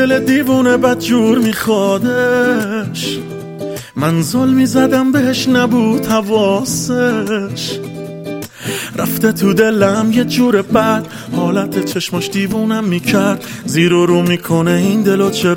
دل دیوونه بدجور میخوادش، من زل میزدم بهش نبود حواسش. رفته تو دلم یه جور بد، حالت چشماش دیوونم میکرد. زیر و رو میکنه این دلو چه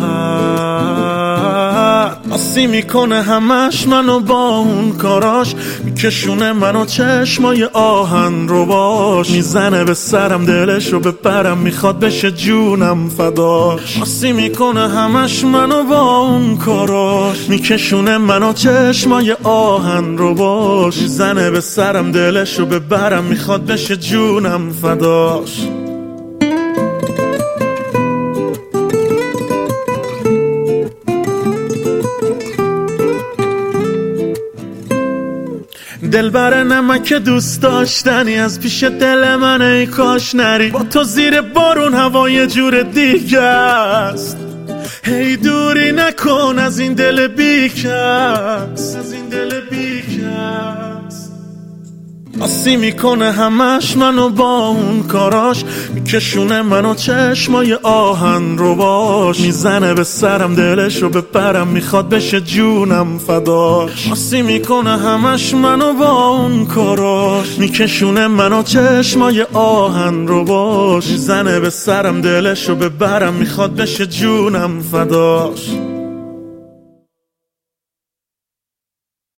راحت، آسی میکنه همش منو با اون کاراش. میکشونه منو چشمای آهن رو باش، میزنه به سرم دلش رو ببرم، میخواد بشه جونم فداش. آسی میکنه همش منو با اون کاراش، میکشونه منو چشمای آهن رو باش. میزنه به سرم دلش رو ببرم، میخواد بشه جونم فداش. دلبر نمک دوست داشتنی، از پیش دل من ای کاش نری. با تو زیر بارون هوا یه جور دیگه است، هی دوری نکن از این دل بیکس، از این دل بیکس. آسی میکنه همش منو با اون کاراش، میکشونه منو چشمای آهن رو باش. میزنه به سرم دلش رو ببرم، میخواد بشه جونم فداش. آسی میکنه همش منو با اون کاراش، میکشونه منو چشمای آهن رو باش. میزنه به سرم دلش رو ببرم، میخواد بشه جونم فداش.